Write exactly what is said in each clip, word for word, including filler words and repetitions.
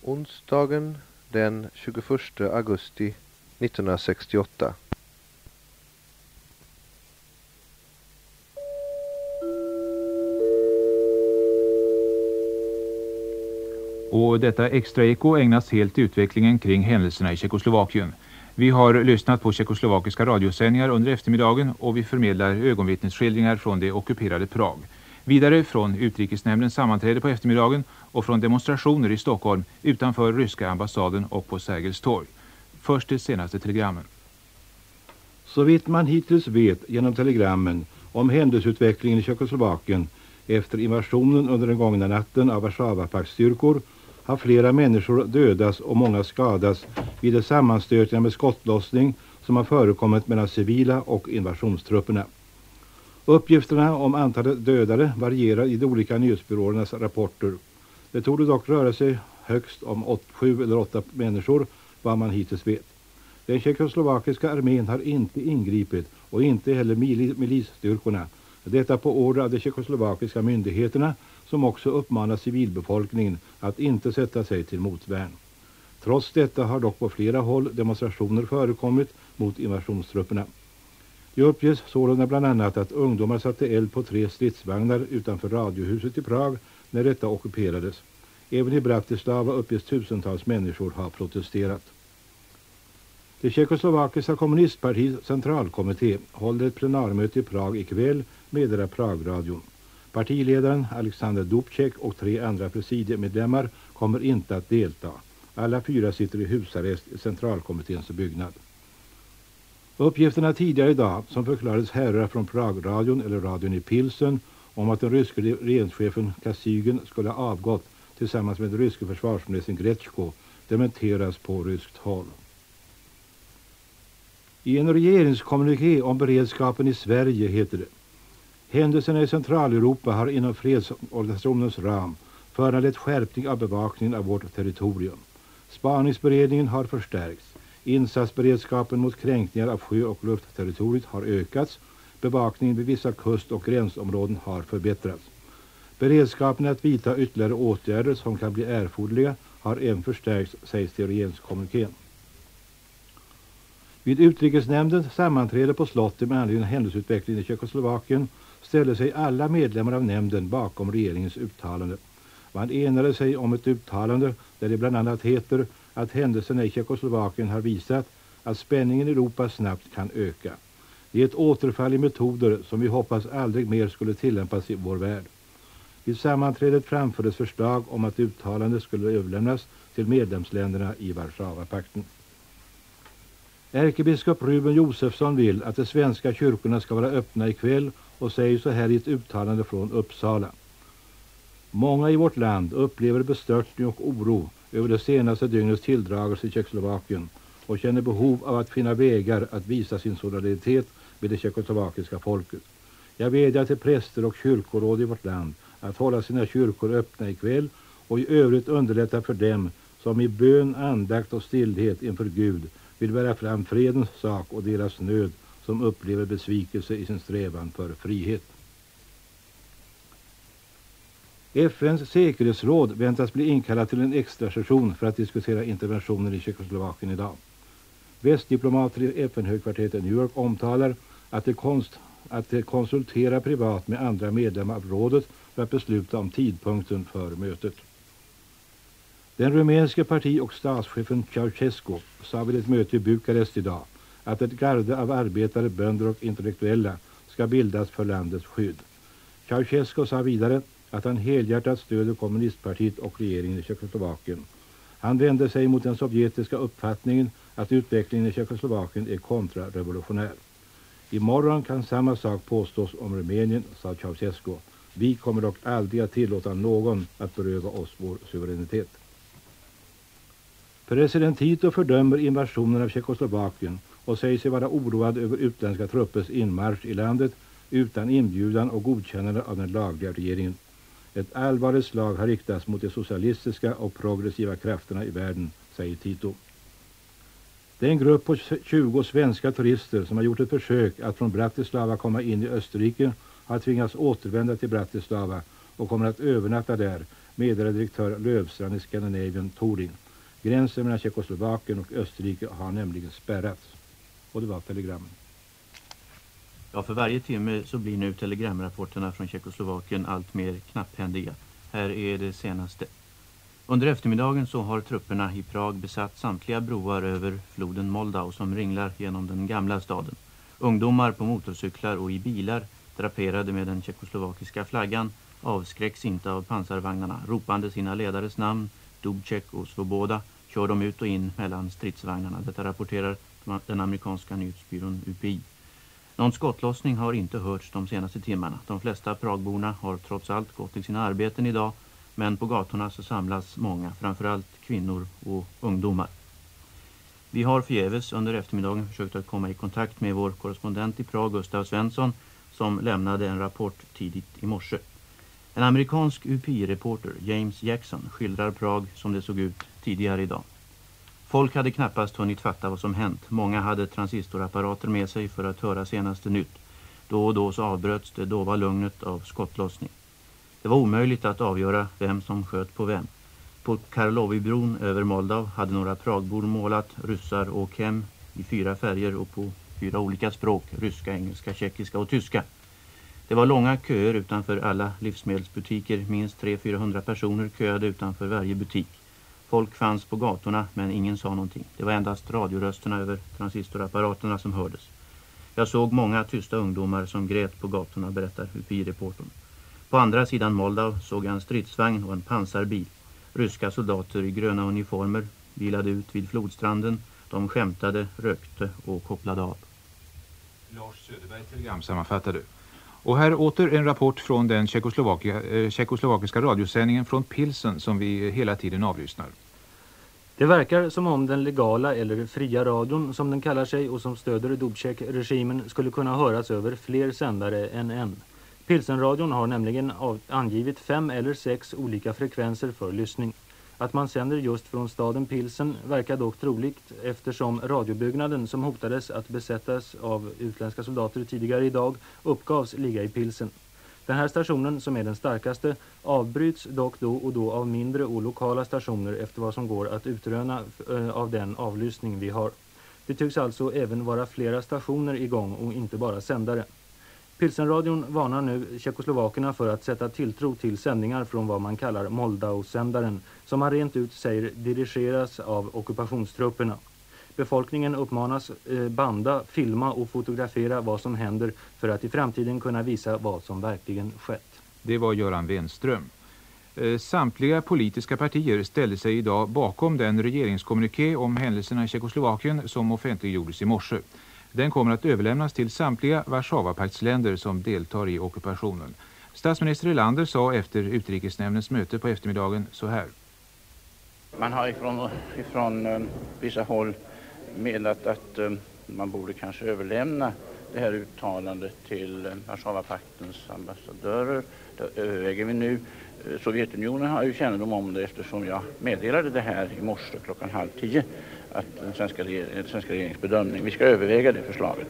Onsdagen den tjugoförsta augusti nittonhundrasextioåtta. Och detta extra eko ägnas helt utvecklingen kring händelserna i Tjeckoslovakien. Vi har lyssnat på tjeckoslovakiska radiosändningar under eftermiddagen och vi förmedlar ögonvittnesskildringar från det ockuperade Prag. Vidare från utrikesnämndens sammanträde på eftermiddagen och från demonstrationer i Stockholm utanför ryska ambassaden och på Sergels torg. Först det senaste telegrammen. Så vitt man hittills vet genom telegrammen om händelseutvecklingen i Tjeckoslovakien efter invasionen under den gångna natten av Warszawapaktsstyrkor har flera människor dödats och många skadats vid de sammanstötningar med skottlossning som har förekommit mellan civila och invasionstrupperna. Uppgifterna om antalet dödade varierar i de olika nyhetsbyråernas rapporter. Det torde dock röra sig högst om åt, sju eller åtta människor, vad man hittills vet. Den tjeckoslovakiska armén har inte ingripit och inte heller mil- milisstyrkorna. Detta på order av de tjeckoslovakiska myndigheterna som också uppmanar civilbefolkningen att inte sätta sig till motvärn. Trots detta har dock på flera håll demonstrationer förekommit mot invasionstrupperna. Det uppges sålunda bland annat att ungdomar satte eld på tre stridsvagnar utanför radiohuset i Prag när detta ockuperades. Även i Bratislava uppges tusentals människor ha protesterat. Det tjeckoslovakiska kommunistpartiets centralkommitté håller ett plenarmöte i Prag ikväll, meddelar Pragradion. Partiledaren Alexander Dubček och tre andra presidiemedlemmar kommer inte att delta. Alla fyra sitter i husarrest i centralkommitténs byggnad. Uppgifterna tidigare idag som förklarades härröra från Pragradion eller radion i Pilsen om att den ryske regeringschefen Kosygin skulle ha avgått tillsammans med den ryske försvarsministern Gretschko dementeras på ryskt håll. I en regeringskommuniké om beredskapen i Sverige heter det: händelserna i Centraleuropa har inom fredsorganisationens ram föranlett skärpning av bevakningen av vårt territorium. Spaningsberedningen har förstärkts. Insatsberedskapen mot kränkningar av sjö- och luftterritoriet har ökats. Bevakningen vid vissa kust- och gränsområden har förbättrats. Beredskapen att vidta ytterligare åtgärder som kan bli erforderliga har även förstärkts, sägs det i regeringskommunikén. Vid utrikesnämndens sammanträde på slottet med anledning av händelseutvecklingen i Tjeckoslovakien ställde sig alla medlemmar av nämnden bakom regeringens uttalande. Man enade sig om ett uttalande där det bland annat heter att händelserna i Tjeckoslovakien har visat att spänningen i Europa snabbt kan öka. Det är ett återfall i metoder som vi hoppas aldrig mer skulle tillämpas i vår värld. Vid sammanträdet framfördes förslag om att uttalandet skulle överlämnas till medlemsländerna i Warszawapakten. Ärkebiskop Ruben Josefsson vill att de svenska kyrkorna ska vara öppna ikväll och säger så här i ett uttalande från Uppsala. Många i vårt land upplever bestörtning och oro över det senaste dygnets tilldragelse i Tjeckoslovakien och känner behov av att finna vägar att visa sin solidaritet med det tjeckoslovakiska folket. Jag vädjar till präster och kyrkoråd i vårt land att hålla sina kyrkor öppna ikväll och i övrigt underlätta för dem som i bön, andakt och stillhet inför Gud vill bära fram fredens sak och deras nöd som upplever besvikelse i sin strävan för frihet. F N:s säkerhetsråd väntas bli inkallat till en extra session för att diskutera interventionen i Tjeckoslovakien idag. Västdiplomater i F N-högkvarteret i New York omtalar att de, konst, att de konsulterar privat med andra medlemmar av rådet för att besluta om tidpunkten för mötet. Den rumänske parti- och statschefen Ceausescu sa vid ett möte i Bukarest idag att ett garde av arbetare, bönder och intellektuella ska bildas för landets skydd. Ceausescu sa vidare att han helhjärtat stöder kommunistpartiet och regeringen i Tjeckoslovakien. Han vände sig mot den sovjetiska uppfattningen att utvecklingen i Tjeckoslovakien är kontrarevolutionär. Imorgon kan samma sak påstås om Rumänien, sa Ceausescu. Vi kommer dock aldrig att tillåta någon att beröva oss vår suveränitet. President Tito fördömer invasionen av Tjeckoslovakien och säger sig vara oroad över utländska truppers inmarsch i landet utan inbjudan och godkännande av den lagliga regeringen. Ett allvarligt slag har riktats mot de socialistiska och progressiva krafterna i världen, säger Tito. Det är en grupp på tjugo svenska turister som har gjort ett försök att från Bratislava komma in i Österrike har tvingats återvända till Bratislava och kommer att övernatta där meddelade direktör Lövstrand i Scandinavian Touring. Gränsen mellan Tjeckoslovakien och Österrike har nämligen spärrats. Och det var telegrammen. Ja, för varje timme så blir nu telegramrapporterna från Tjeckoslovakien allt mer knapphändiga. Här är det senaste. Under eftermiddagen så har trupperna i Prag besatt samtliga broar över floden Moldau som ringlar genom den gamla staden. Ungdomar på motorcyklar och i bilar draperade med den tjeckoslovakiska flaggan avskräcks inte av pansarvagnarna. Ropande sina ledares namn, Dubček och Svoboda, kör de ut och in mellan stridsvagnarna. Detta rapporterar den amerikanska nyhetsbyrån U P I. Någon skottlossning har inte hörts de senaste timmarna. De flesta Pragborna har trots allt gått till sina arbeten idag, men på gatorna så samlas många, framförallt kvinnor och ungdomar. Vi har förgäves under eftermiddagen försökt att komma i kontakt med vår korrespondent i Prag, Gustav Svensson, som lämnade en rapport tidigt i morse. En amerikansk U P I-reporter, James Jackson, skildrar Prag som det såg ut tidigare idag. Folk hade knappast hunnit fatta vad som hänt. Många hade transistorapparater med sig för att höra senaste nytt. Då och då så avbröts det dova lugnet av skottlossning. Det var omöjligt att avgöra vem som sköt på vem. På Karlovybron över Moldau hade några Pragbor målat ryssar och hem i fyra färger och på fyra olika språk, ryska, engelska, tjeckiska och tyska. Det var långa köer utanför alla livsmedelsbutiker, minst tre till fyrahundra personer köade utanför varje butik. Folk fanns på gatorna men ingen sa någonting. Det var endast radiorösterna över transistorapparaterna som hördes. Jag såg många tysta ungdomar som grät på gatorna, berättar U P I-reportern. På andra sidan Moldau såg jag en stridsvagn och en pansarbil. Ryska soldater i gröna uniformer vilade ut vid flodstranden. De skämtade, rökte och kopplade av. Lars Söderberg, telegram sammanfattade. Och här åter en rapport från den tjeckoslovakiska, eh, tjeckoslovakiska radiosändningen från Pilsen som vi hela tiden avlyssnar. Det verkar som om den legala eller fria radion som den kallar sig och som stöder Dubček-regimen skulle kunna höras över fler sändare än en. Pilsenradion har nämligen angivit fem eller sex olika frekvenser för lyssning. Att man sänder just från staden Pilsen verkar dock troligt eftersom radiobyggnaden som hotades att besättas av utländska soldater tidigare idag uppgavs ligga i Pilsen. Den här stationen, som är den starkaste, avbryts dock då och då av mindre och lokala stationer efter vad som går att utröna av den avlyssning vi har. Det tycks alltså även vara flera stationer igång och inte bara sändare. Pilsenradion varnar nu tjeckoslovakerna för att sätta tilltro till sändningar från vad man kallar Moldau-sändaren, som man rent ut säger dirigeras av ockupationstrupperna. Befolkningen uppmanas eh, banda, filma och fotografera vad som händer för att i framtiden kunna visa vad som verkligen skett. Det var Göran Wenström. Eh, samtliga politiska partier ställde sig idag bakom den regeringskommuniké om händelserna i Tjeckoslovakien som offentliggjordes i morse. Den kommer att överlämnas till samtliga Warszawapaktsländer som deltar i ockupationen. Statsminister Erlander sa efter utrikesnämndens möte på eftermiddagen så här. Man har ifrån, ifrån um, vissa håll menat att um, man borde kanske överlämna det här uttalandet till um, Warszawapaktens ambassadörer. Det överväger vi nu. Uh, Sovjetunionen har ju kännedom om det eftersom jag meddelade det här i morse klockan halv tio. Att den svenska, den svenska regeringens bedömning. Vi ska överväga det förslaget.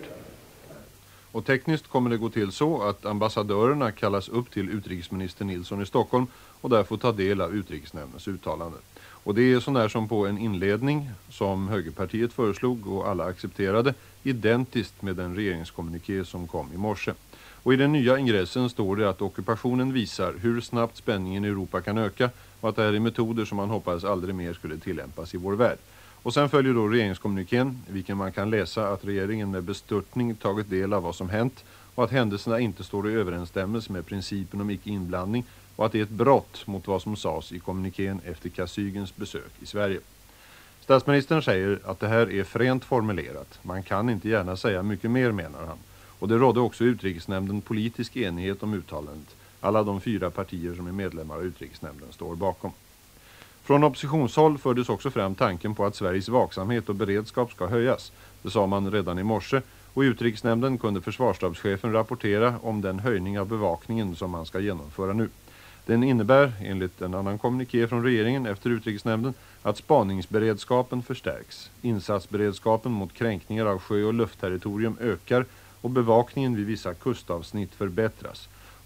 Och tekniskt kommer det gå till så att ambassadörerna kallas upp till utrikesminister Nilsson i Stockholm och där får ta del av utrikesnämndens uttalande. Och det är sån där som på en inledning som högerpartiet föreslog och alla accepterade, identiskt med den regeringskommuniké som kom i morse. Och i den nya ingressen står det att ockupationen visar hur snabbt spänningen i Europa kan öka och att det här är metoder som man hoppas aldrig mer skulle tillämpas i vår värld. Och sen följer då regeringskommunikén, i vilken man kan läsa att regeringen med bestörtning tagit del av vad som hänt och att händelserna inte står i överensstämmelse med principen om icke-inblandning och att det är ett brott mot vad som sades i kommunikén efter Kosygins besök i Sverige. Statsministern säger att det här är fränt formulerat. Man kan inte gärna säga mycket mer, menar han. Och det rådde också i utrikesnämnden politisk enighet om uttalandet. Alla de fyra partier som är medlemmar av utrikesnämnden står bakom. Från oppositionshåll fördes också fram tanken på att Sveriges vaksamhet och beredskap ska höjas. Det sa man redan i morse och i utrikesnämnden kunde försvarsstabschefen rapportera om den höjning av bevakningen som man ska genomföra nu. Den innebär, enligt en annan kommuniké från regeringen efter utrikesnämnden, att spaningsberedskapen förstärks. Insatsberedskapen mot kränkningar av sjö- och luftterritorium ökar och bevakningen vid vissa kustavsnitt förbättras.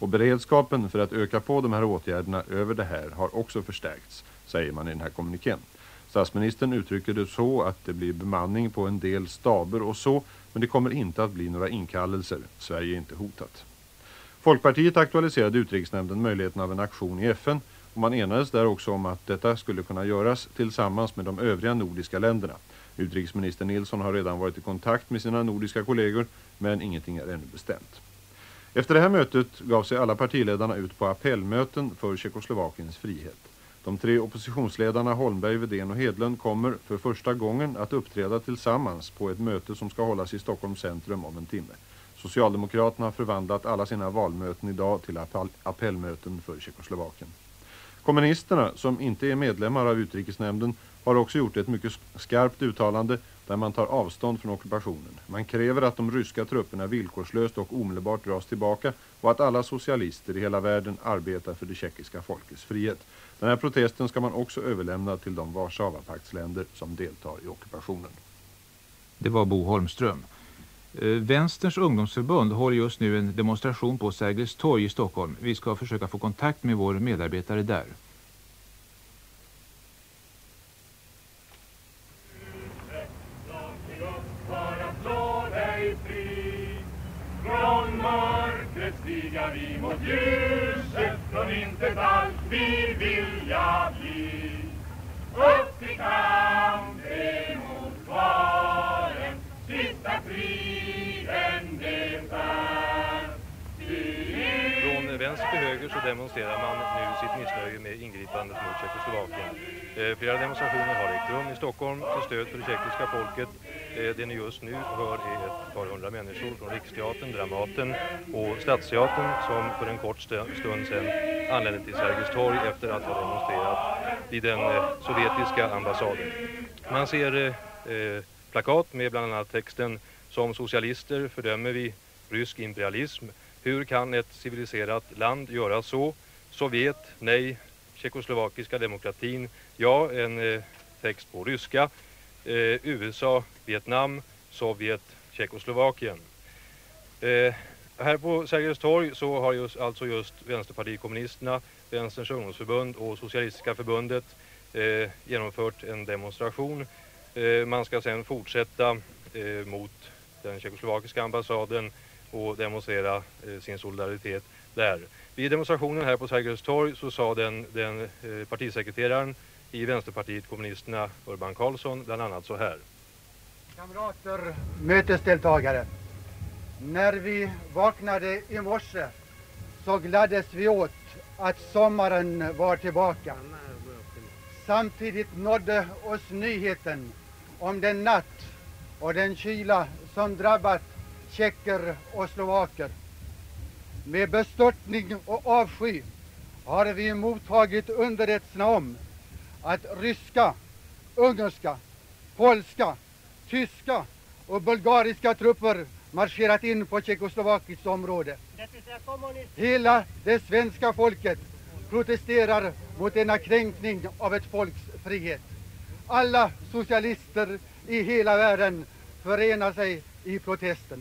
Och beredskapen för att öka på de här åtgärderna över det här har också förstärkts, säger man i den här kommunikén. Statsministern uttrycker det så att det blir bemanning på en del staber och så, men det kommer inte att bli några inkallelser. Sverige är inte hotat. Folkpartiet aktualiserade utrikesnämnden möjligheten av en aktion i F N och man enades där också om att detta skulle kunna göras tillsammans med de övriga nordiska länderna. Utrikesminister Nilsson har redan varit i kontakt med sina nordiska kollegor, men ingenting är ännu bestämt. Efter det här mötet gav sig alla partiledarna ut på appellmöten för Tjeckoslovakiens frihet. De tre oppositionsledarna Holmberg, Wedén och Hedlund kommer för första gången att uppträda tillsammans på ett möte som ska hållas i Stockholms centrum om en timme. Socialdemokraterna har förvandlat alla sina valmöten idag till appellmöten för Tjeckoslovakien. Kommunisterna, som inte är medlemmar av utrikesnämnden, har också gjort ett mycket skarpt uttalande där man tar avstånd från ockupationen. Man kräver att de ryska trupperna villkorslöst och omedelbart dras tillbaka och att alla socialister i hela världen arbetar för det tjeckiska folkets frihet. Den här protesten ska man också överlämna till de Warszawapaktsländer som deltar i ockupationen. Det var Bo Holmström. Vänsterns ungdomsförbund håller just nu en demonstration på Sergels torg i Stockholm. Vi ska försöka få kontakt med vår medarbetare där. Från mörkret stiga vi mot ljuset, från intet allt vi vilja bli. Upp till kamp emot kvalen, sista striden det är. Från vänster till höger så demonstrerar man nu sitt missnöje med ingripandet mot Tjeckoslovakien. Eh, flera demonstrationer har ägt rum i Stockholm till stöd för det tjeckiska folket. Eh, det ni just nu hör är ett par hundra människor från Riksteatern, Dramaten och Stadsteatern som för en kort stund sedan anlände till Sergels torg efter att ha demonstrerat vid den eh, sovjetiska ambassaden. Man ser eh, plakat med bland annat texten "Som socialister fördömer vi rysk imperialism. Hur kan ett civiliserat land göra så? Sovjet, nej. Tjeckoslovakiska demokratin, ja." En eh, text på ryska. Eh, U S A, Vietnam, Sovjet, Tjeckoslovakien. Eh, här på Sergels torg så har just, alltså just Vänsterpartiet kommunisterna, Vänsterns ungdomsförbund och Socialistiska förbundet eh, genomfört en demonstration. Eh, man ska sedan fortsätta eh, mot den tjeckoslovakiska ambassaden och demonstrera eh, sin solidaritet där. Vid demonstrationen här på Sergels torg så sa den, den eh, partisekreteraren i Vänsterpartiet kommunisterna Urban Karlsson bland annat så här. Kamrater, mötesdeltagare. När vi vaknade i morse så gladdes vi åt att sommaren var tillbaka. Samtidigt nådde oss nyheten om den natt och den kyla som drabbat tjecker och slovaker. Med bestörtning och avsky har vi mottagit underrättelserna om att ryska, ungerska, polska, tyska och bulgariska trupper marscherat in på Tjeckoslovakiskt område. Hela det svenska folket protesterar mot denna kränkning av ett folks frihet. Alla socialister i hela världen förenar sig i protesten.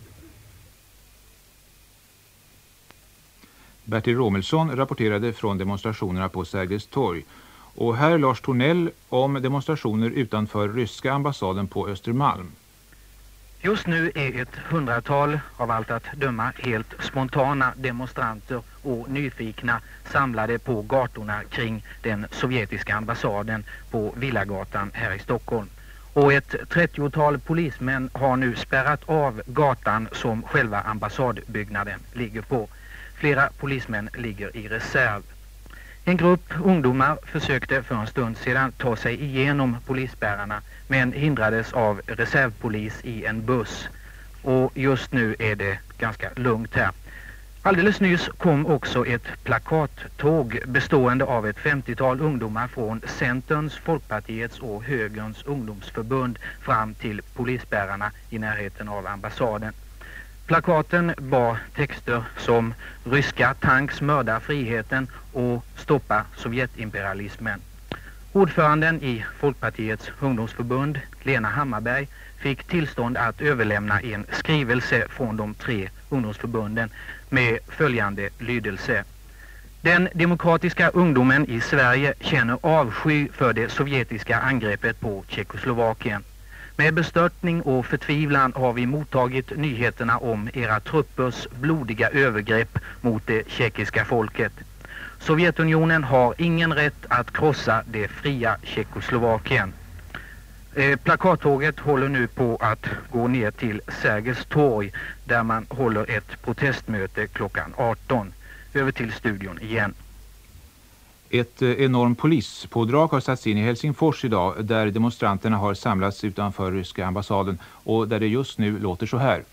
Bertil Romelsson rapporterade från demonstrationerna på Sergels torg. Och här Lars Tornell om demonstrationer utanför ryska ambassaden på Östermalm. Just nu är ett hundratal av allt att döma helt spontana demonstranter och nyfikna samlade på gatorna kring den sovjetiska ambassaden på Villagatan här i Stockholm. Och ett trettiotal polismän har nu spärrat av gatan som själva ambassadbyggnaden ligger på. Flera polismän ligger i reserv. En grupp ungdomar försökte för en stund sedan ta sig igenom polisspärrarna men hindrades av reservpolis i en buss. Och just nu är det ganska lugnt här. Alldeles nyss kom också ett plakattåg bestående av ett femtiotal ungdomar från Centerns, Folkpartiets och Högerns ungdomsförbund fram till polisspärrarna i närheten av ambassaden. Plakaten bar texter som "Ryska tanks mördar friheten" och "Stoppa Sovjetimperialismen". Ordföranden i Folkpartiets ungdomsförbund, Lena Hammarberg, fick tillstånd att överlämna en skrivelse från de tre ungdomsförbunden med följande lydelse. Den demokratiska ungdomen i Sverige känner avsky för det sovjetiska angreppet på Tjeckoslovakien. Med bestörtning och förtvivlan har vi mottagit nyheterna om era truppers blodiga övergrepp mot det tjeckiska folket. Sovjetunionen har ingen rätt att krossa det fria Tjeckoslovakien. Eh, plakattåget håller nu på att gå ner till Sergels torg där man håller ett protestmöte klockan arton. Över till studion igen. Ett enormt polispådrag har satts in i Helsingfors idag där demonstranterna har samlats utanför ryska ambassaden och där det just nu låter så här.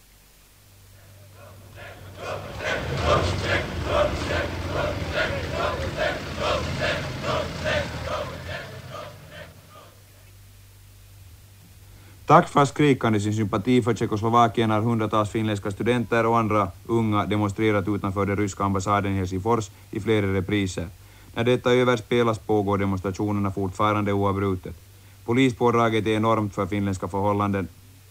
Tack för skrikande sin sympati för Tjeckoslovakien har hundratals finländska studenter och andra unga demonstrerat utanför den ryska ambassaden i Helsingfors i flera repriser. När detta överspelas pågår demonstrationerna fortfarande oavbrutet. Polispådraget är enormt för finländska förhållanden.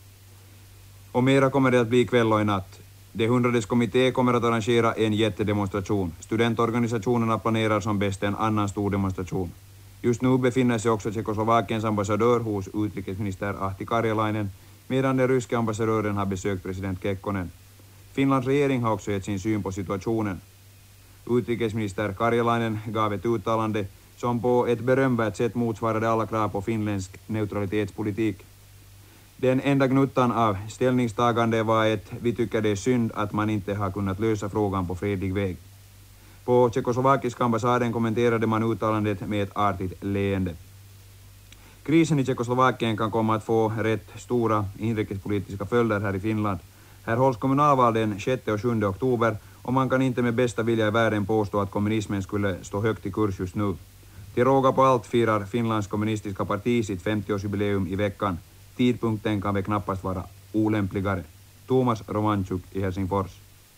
Och mera kommer det att bli kväll och i natt. Det hundrades kommitté kommer att arrangera en jättedemonstration. Studentorganisationerna planerar som bäst en annan stor demonstration. Just nu befinner sig också Tjeckoslovakiens ambassadör hos utrikesminister Ahti Karjalainen, medan den ryska ambassadören har besökt president Kekkonen. Finlands regering har också gett sin syn på situationen. Utrikesminister Karjalainen gav ett uttalande som på ett berömvärt sätt motsvarade alla krav på finländsk neutralitetspolitik. Den enda gnuttan av ställningstagande var ett vi tycker det är synd att man inte har kunnat lösa frågan på fredlig väg. På tjeckoslovakiska ambassaden kommenterade man uttalandet med ett artigt leende. Krisen i Tjeckoslovakien kan komma att få rätt stora inrikespolitiska följder här i Finland. Här hålls kommunalval den sjätte och sjunde oktober och man kan inte med bästa vilja i världen påstå att kommunismen skulle stå högt i kurs just nu. Till råga på allt firar Finlands kommunistiska parti sitt femtioårsjubileum i veckan. Tidpunkten kan väl knappast vara olämpligare. Thomas Romanchuk i Helsingfors.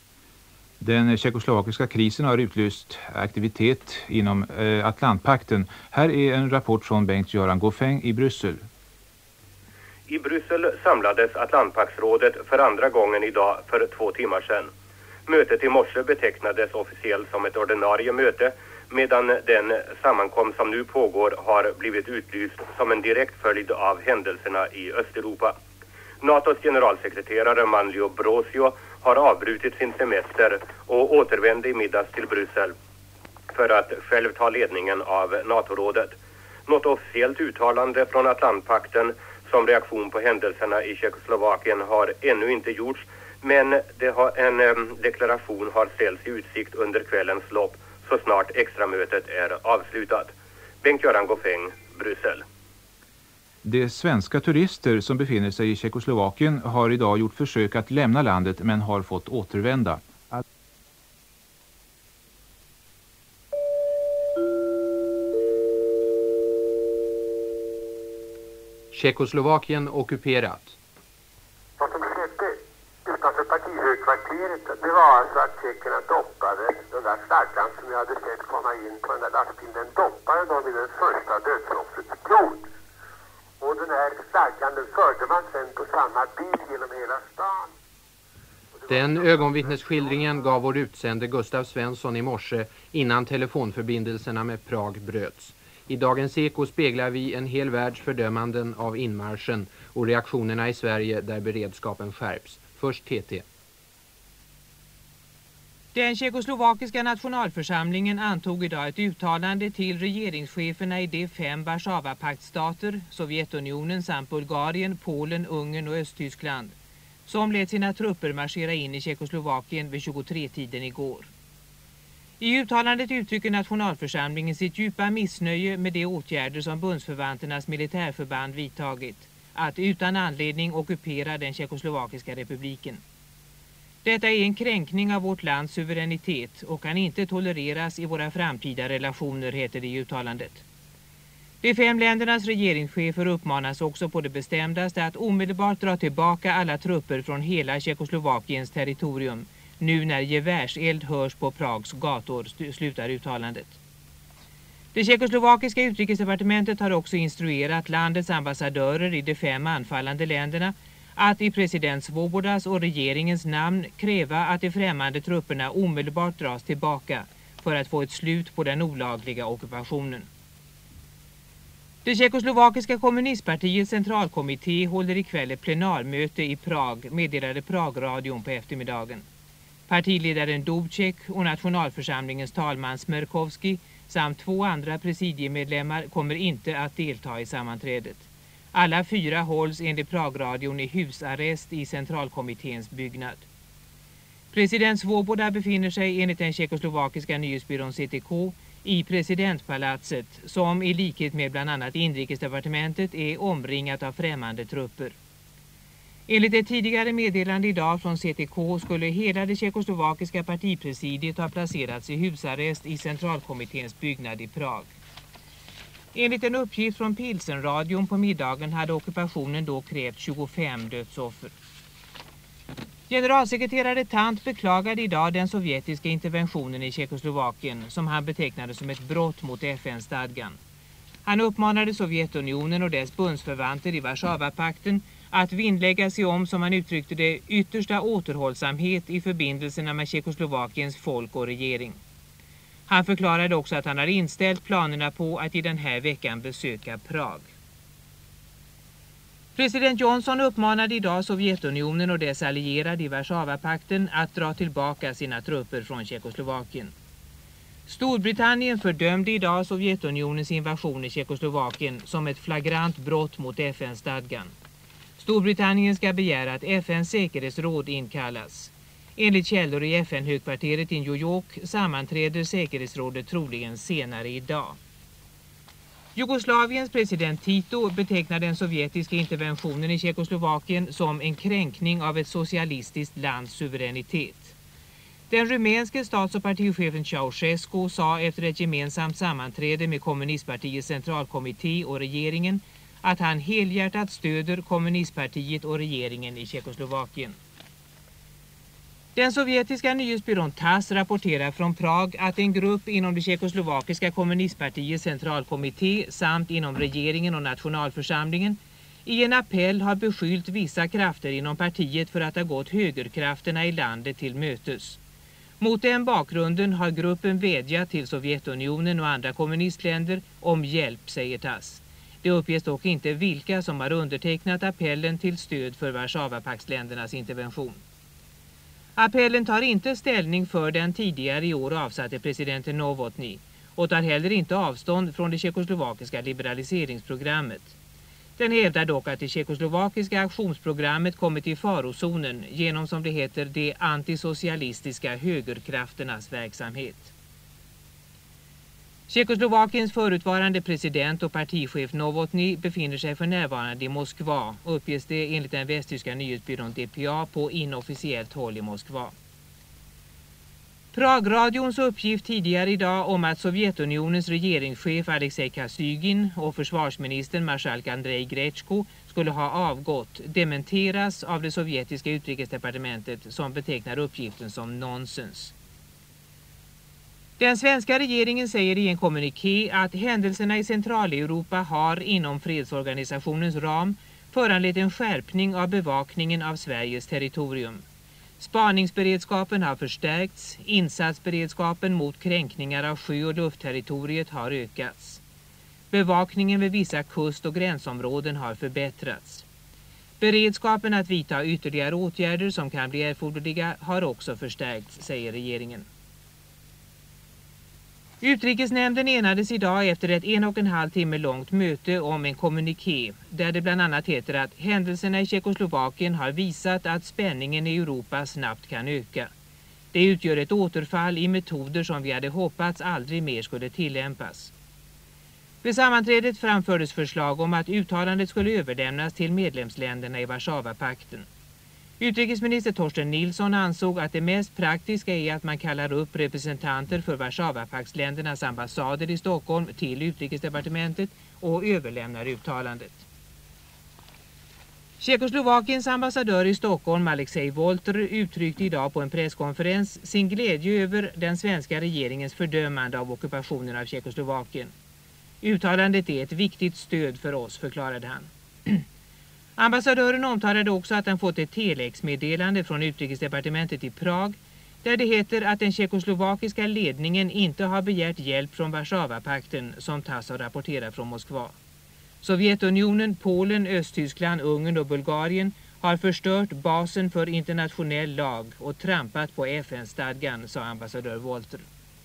Den tjeckoslovakiska krisen har utlöst aktivitet inom eh, Atlantpakten. Här är en rapport från Bengt-Göran Goffeng i Bryssel. I Bryssel samlades Atlantpaktsrådet för andra gången idag för två timmar sedan. Mötet i morse betecknades officiellt som ett ordinarie möte, medan den sammankomst som nu pågår har blivit utlyst som en direkt följd av händelserna i Östeuropa. NATOs generalsekreterare Manlio Brosio har avbrutit sin semester och återvände i middags till Bryssel för att själv ta ledningen av NATO-rådet. Något officiellt uttalande från Atlantpakten som reaktion på händelserna i Tjeckoslovakien har ännu inte gjorts, men det har, en um, deklaration har ställts i utsikt under kvällens lopp så snart extramötet är avslutat. Bengt-Göran Goffeng, Bryssel. De svenska turister som befinner sig i Tjeckoslovakien har idag gjort försök att lämna landet men har fått återvända. Tjeckoslovakien ockuperat. Vad som skedde utanför partihögkvarteret, det var alltså att tjeckerna doppade den där stadgan som jag hade sett komma in på den där lastbilen. Den doppade dem i den första dödsoffrets blod. Och den här stadgan den förde man sen på samma bil genom hela stan. Den ögonvittnesskildringen gav vår utsände Gustav Svensson i morse innan telefonförbindelserna med Prag bröts. I Dagens Eko speglar vi en hel världs fördömanden av inmarschen och reaktionerna i Sverige där beredskapen skärps. Först T T. Den tjeckoslovakiska nationalförsamlingen antog idag ett uttalande till regeringscheferna i de fem Warszawapaktsstater, Sovjetunionen samt Bulgarien, Polen, Ungern och Östtyskland, som lät sina trupper marschera in i Tjeckoslovakien vid tjugotre-tiden igår. I uttalandet uttrycker nationalförsamlingen sitt djupa missnöje med de åtgärder som bundsförvanternas militärförband vidtagit, att utan anledning ockupera den tjeckoslovakiska republiken. Detta är en kränkning av vårt lands suveränitet och kan inte tolereras i våra framtida relationer, heter det i uttalandet. De fem ländernas regeringschefer uppmanas också på det bestämdaste att omedelbart dra tillbaka alla trupper från hela Tjeckoslovakiens territorium, nu när gevärseld hörs på Prags gator, slutar uttalandet. Det tjeckoslovakiska utrikesdepartementet har också instruerat landets ambassadörer i de fem anfallande länderna att i president Svobodas och regeringens namn kräva att de främmande trupperna omedelbart dras tillbaka för att få ett slut på den olagliga ockupationen. Det tjeckoslovakiska kommunistpartiets centralkommitté håller ikväll ett plenarmöte i Prag, meddelade Pragradion på eftermiddagen. Partiledaren Dubček och nationalförsamlingens talman Smerkovski samt två andra presidiemedlemmar kommer inte att delta i sammanträdet. Alla fyra hålls enligt Pragradion i husarrest i centralkommitténs byggnad. President Svoboda befinner sig enligt den tjeckoslovakiska nyhetsbyrån C T K i presidentpalatset som i likhet med bland annat inrikesdepartementet är omringat av främmande trupper. Enligt ett tidigare meddelande idag från C T K skulle hela det tjeckoslovakiska partipresidiet ha placerats i husarrest i centralkommitténs byggnad i Prag. Enligt en uppgift från Pilsenradion på middagen hade ockupationen då krävt tjugofem dödsoffer. Generalsekreterare Tant beklagade idag den sovjetiska interventionen i Tjeckoslovakien som han betecknade som ett brott mot F N-stadgan. Han uppmanade Sovjetunionen och dess bundsförvanter i Warszawapakten att vinnlägga sig om, som han uttryckte det, yttersta återhållsamhet i förbindelserna med Tjeckoslovakiens folk och regering. Han förklarade också att han har inställt planerna på att i den här veckan besöka Prag. President Johnson uppmanade idag Sovjetunionen och dess allierade i Warszawapakten att dra tillbaka sina trupper från Tjeckoslovakien. Storbritannien fördömde idag Sovjetunionens invasion i Tjeckoslovakien som ett flagrant brott mot F N-stadgan. Storbritannien ska begära att F N:s säkerhetsråd inkallas. Enligt källor i F N-högkvarteret i New York sammanträder säkerhetsrådet troligen senare idag. Jugoslaviens president Tito betecknar den sovjetiska interventionen i Tjeckoslovakien som en kränkning av ett socialistiskt lands suveränitet. Den rumänske stats- och partichefen Ceausescu sa efter ett gemensamt sammanträde med kommunistpartiets centralkommitté och regeringen att han helhjärtat stöder kommunistpartiet och regeringen i Tjeckoslovakien. Den sovjetiska nyhetsbyrån Tass rapporterar från Prag att en grupp inom det tjeckoslovakiska kommunistpartiets centralkommitté samt inom regeringen och nationalförsamlingen i en appell har beskyllt vissa krafter inom partiet för att ha gått högerkrafterna i landet till mötes. Mot den bakgrunden har gruppen vädjat till Sovjetunionen och andra kommunistländer om hjälp, säger Tass. Det uppges dock inte vilka som har undertecknat appellen till stöd för Warszawapaktsländernas intervention. Appellen tar inte ställning för den tidigare i år avsatte presidenten Novotny och tar heller inte avstånd från det tjeckoslovakiska liberaliseringsprogrammet. Den hävdar dock att det tjeckoslovakiska aktionsprogrammet kommit i farozonen genom, som det heter, de antisocialistiska högerkrafternas verksamhet. Tjeckoslovakiens förutvarande president och partichef Novotny befinner sig för närvarande i Moskva, uppges det enligt den västtyska nyhetsbyrån D P A på inofficiellt håll i Moskva. Pragradions uppgift tidigare idag om att Sovjetunionens regeringschef Alexej Kosygin och försvarsministern marskalk Andrei Gretschko skulle ha avgått dementeras av det sovjetiska utrikesdepartementet som betecknar uppgiften som nonsens. Den svenska regeringen säger i en kommuniké att händelserna i Centraleuropa har inom fredsorganisationens ram föranlett en skärpning av bevakningen av Sveriges territorium. Spaningsberedskapen har förstärkts, insatsberedskapen mot kränkningar av sjö- och luftterritoriet har ökats. Bevakningen vid vissa kust- och gränsområden har förbättrats. Beredskapen att vidta ytterligare åtgärder som kan bli erforderliga har också förstärkts, säger regeringen. Utrikesnämnden enades idag efter ett en och en halv timme långt möte om en kommuniké där det bland annat heter att händelserna i Tjeckoslovakien har visat att spänningen i Europa snabbt kan öka. Det utgör ett återfall i metoder som vi hade hoppats aldrig mer skulle tillämpas. Vid sammanträdet framfördes förslag om att uttalandet skulle överlämnas till medlemsländerna i Warszawapakten. Utrikesminister Torsten Nilsson ansåg att det mest praktiska är att man kallar upp representanter för Warszawapaktsländernas ambassader i Stockholm till utrikesdepartementet och överlämnar uttalandet. Tjeckoslovakiens ambassadör i Stockholm, Alexej Volter, uttryckte idag på en presskonferens sin glädje över den svenska regeringens fördömande av ockupationen av Tjeckoslovakien. Uttalandet är ett viktigt stöd för oss, förklarade han. Ambassadören omtalade också att han fått ett telexmeddelande från utrikesdepartementet i Prag där det heter att den tjeckoslovakiska ledningen inte har begärt hjälp från Warszawapakten, som Tass har rapporterat från Moskva. Sovjetunionen, Polen, Östtyskland, Ungern och Bulgarien har förstört basen för internationell lag och trampat på F N-stadgan, sa ambassadör Walter.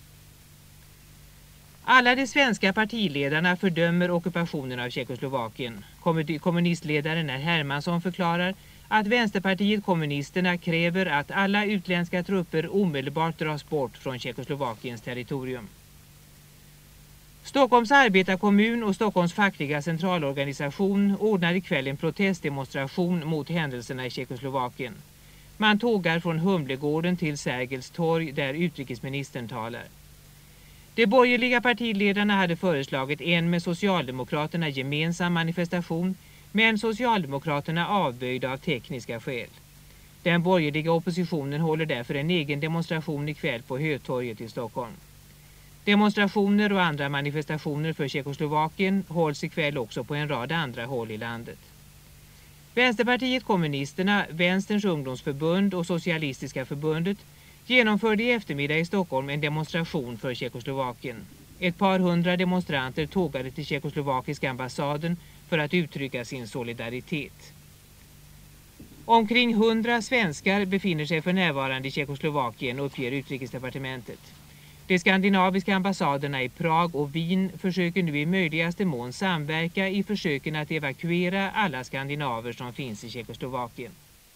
Alla de svenska partiledarna fördömer ockupationen av Tjeckoslovakien. Kommunistledaren Herr Hermansson förklarar att Vänsterpartiet kommunisterna kräver att alla utländska trupper omedelbart dras bort från Tjeckoslovakiens territorium. Stockholms arbetarkommun och Stockholms fackliga centralorganisation ordnar ikväll en protestdemonstration mot händelserna i Tjeckoslovakien. Man tågar från Humlegården till Sergels torg där utrikesministern talar. De borgerliga partiledarna hade föreslagit en med Socialdemokraterna gemensam manifestation, men Socialdemokraterna avböjde av tekniska skäl. Den borgerliga oppositionen håller därför en egen demonstration ikväll på Hötorget i Stockholm. Demonstrationer och andra manifestationer för Tjeckoslovakien hålls ikväll också på en rad andra håll i landet. Vänsterpartiet kommunisterna, Vänsterns ungdomsförbund och Socialistiska förbundet genomförde i eftermiddag i Stockholm en demonstration för Tjeckoslovakien. Ett par hundra demonstranter tågade till Tjeckoslovakiska ambassaden för att uttrycka sin solidaritet. Omkring hundra svenskar befinner sig för närvarande i Tjeckoslovakien, uppger utrikesdepartementet. De skandinaviska ambassaderna i Prag och Wien försöker nu i möjligaste mån samverka i försöken att evakuera alla skandinaver som finns i Tjeckoslovakien.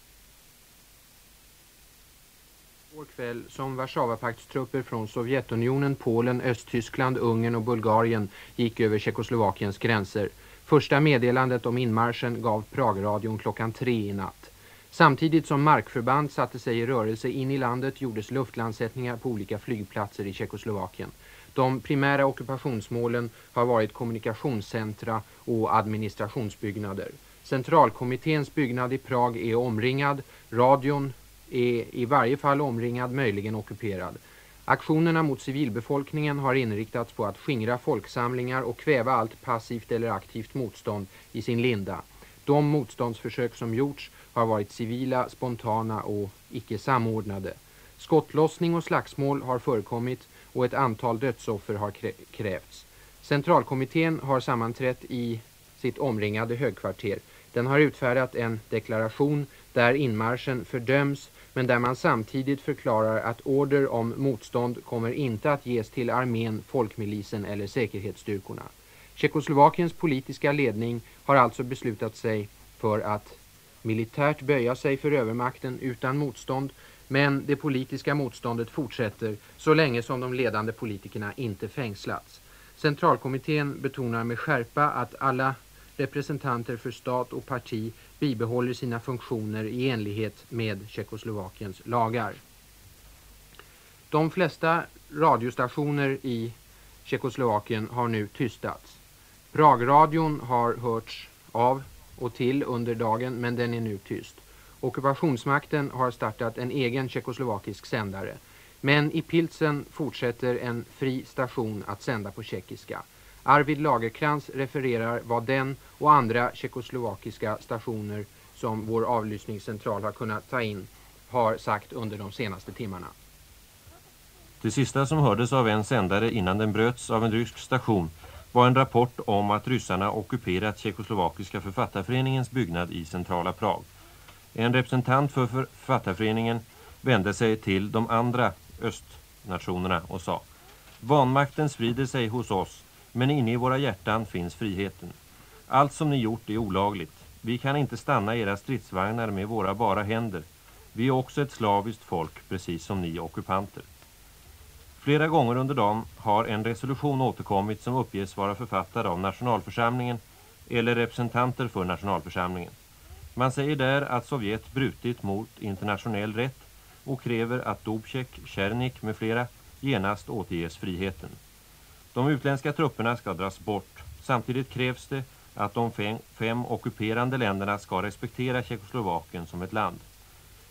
Vår kväll som Warszawapaktstrupper från Sovjetunionen, Polen, Östtyskland, Ungern och Bulgarien gick över Tjeckoslovakiens gränser. Första meddelandet om inmarschen gav Pragradion klockan tre i natt. Samtidigt som markförband satte sig i rörelse in i landet gjordes luftlandsättningar på olika flygplatser i Tjeckoslovakien. De primära ockupationsmålen har varit kommunikationscentra och administrationsbyggnader. Centralkommitténs byggnad i Prag är omringad, radion är i varje fall omringad, möjligen ockuperad. Aktionerna mot civilbefolkningen har inriktats på att skingra folksamlingar och kväva allt passivt eller aktivt motstånd i sin linda. De motståndsförsök som gjorts har varit civila, spontana och icke samordnade. Skottlossning och slagsmål har förekommit och ett antal dödsoffer har krävts. Centralkommittén har sammanträtt i sitt omringade högkvarter. Den har utfärdat en deklaration där inmarschen fördöms, men där man samtidigt förklarar att order om motstånd kommer inte att ges till armén, folkmilisen eller säkerhetsstyrkorna. Tjeckoslovakiens politiska ledning har alltså beslutat sig för att militärt böja sig för övermakten utan motstånd, men det politiska motståndet fortsätter så länge som de ledande politikerna inte fängslats. Centralkommittén betonar med skärpa att alla representanter för stat och parti bibehåller sina funktioner i enlighet med Tjeckoslovakiens lagar. De flesta radiostationer i Tjeckoslovakien har nu tystats. Pragradion har hörts av och till under dagen, men den är nu tyst. Ockupationsmakten har startat en egen tjeckoslovakisk sändare. Men i Pilsen fortsätter en fri station att sända på tjeckiska. Arvid Lagerkrans refererar vad den och andra tjeckoslovakiska stationer som vår avlyssningscentral har kunnat ta in har sagt under de senaste timmarna. Det sista som hördes av en sändare innan den bröts av en rysk station var en rapport om att ryssarna ockuperat Tjeckoslovakiska författarföreningens byggnad i centrala Prag. En representant för författarföreningen vände sig till de andra östnationerna och sa: "Vanmakten sprider sig hos oss, men inne i våra hjärtan finns friheten. Allt som ni gjort är olagligt. Vi kan inte stanna era stridsvagnar med våra bara händer. Vi är också ett slaviskt folk, precis som ni ockupanter." Flera gånger under dagen har en resolution återkommit som uppges vara författad av nationalförsamlingen eller representanter för nationalförsamlingen. Man säger där att Sovjet brutit mot internationell rätt och kräver att Dubček, Černík med flera genast återges friheten. De utländska trupperna ska dras bort. Samtidigt krävs det att de fem, fem ockuperande länderna ska respektera Tjeckoslovakien som ett land.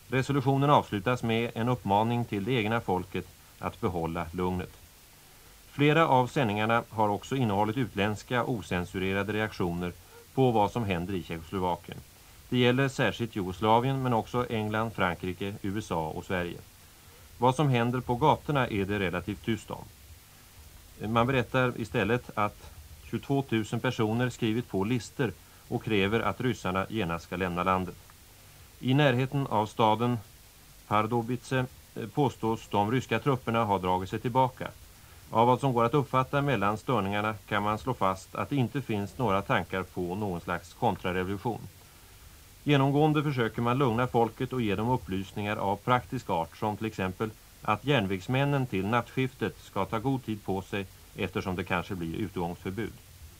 Resolutionen avslutas med en uppmaning till det egna folket att behålla lugnet. Flera av sändningarna har också innehållit utländska osensurerade reaktioner på vad som händer i Tjeckoslovakien. Det gäller särskilt Jugoslavien men också England, Frankrike, U S A och Sverige. Vad som händer på gatorna är det relativt tyst om. Man berättar istället att tjugotvå tusen personer skrivit på lister och kräver att ryssarna genast ska lämna landet. I närheten av staden Pardubice påstås de ryska trupperna ha dragit sig tillbaka. Av vad som går att uppfatta mellan störningarna kan man slå fast att det inte finns några tankar på någon slags kontrarevolution. Genomgående försöker man lugna folket och ge dem upplysningar av praktisk art, som till exempel att järnvägsmännen till nattskiftet ska ta god tid på sig eftersom det kanske blir utgångsförbud.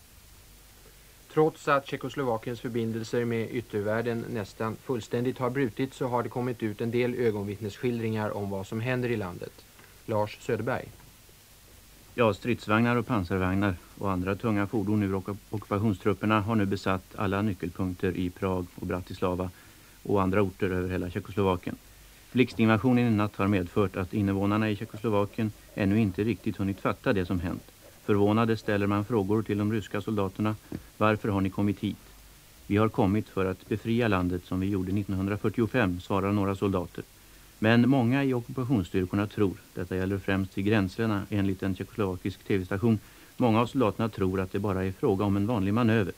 Trots att Tjeckoslovakiens förbindelser med yttervärlden nästan fullständigt har brutit så har det kommit ut en del ögonvittnesskildringar om vad som händer i landet. Lars Söderberg. Ja, stridsvagnar och pansarvagnar och andra tunga fordon ur ockupationstrupperna har nu besatt alla nyckelpunkter i Prag och Bratislava och andra orter över hela Tjeckoslovakien. Blixtinvasionen i natt har medfört att invånarna i Tjeckoslovakien ännu inte riktigt hunnit fatta det som hänt. Förvånade ställer man frågor till de ryska soldaterna. Varför har ni kommit hit? Vi har kommit för att befria landet som vi gjorde nittonhundrafyrtiofem, svarar några soldater. Men många i ockupationsstyrkorna tror, detta gäller främst vid gränserna enligt en tjeckoslovakisk tv-station, många av soldaterna tror att det bara är fråga om en vanlig manöver.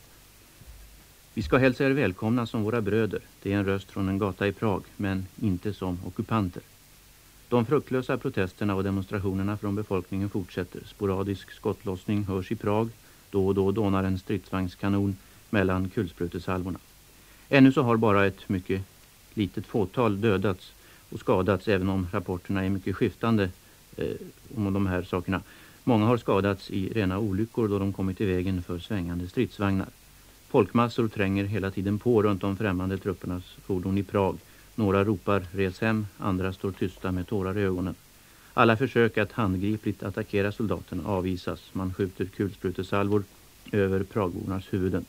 Vi ska hälsa er välkomna som våra bröder, det är en röst från en gata i Prag, men inte som ockupanter. De fruktlösa protesterna och demonstrationerna från befolkningen fortsätter. Sporadisk skottlossning hörs i Prag, då och då dånar en stridsvagnskanon mellan kulsprutesalvorna. Ännu så har bara ett mycket litet fåtal dödats och skadats, även om rapporterna är mycket skiftande eh, om de här sakerna. Många har skadats i rena olyckor då de kommit i vägen för svängande stridsvagnar. Folkmassor tränger hela tiden på runt de främmande truppernas fordon i Prag. Några ropar res hem, andra står tysta med tårar i ögonen. Alla försök att handgripligt attackera soldaterna avvisas. Man skjuter kulsprutesalvor över Pragbornas huvuden.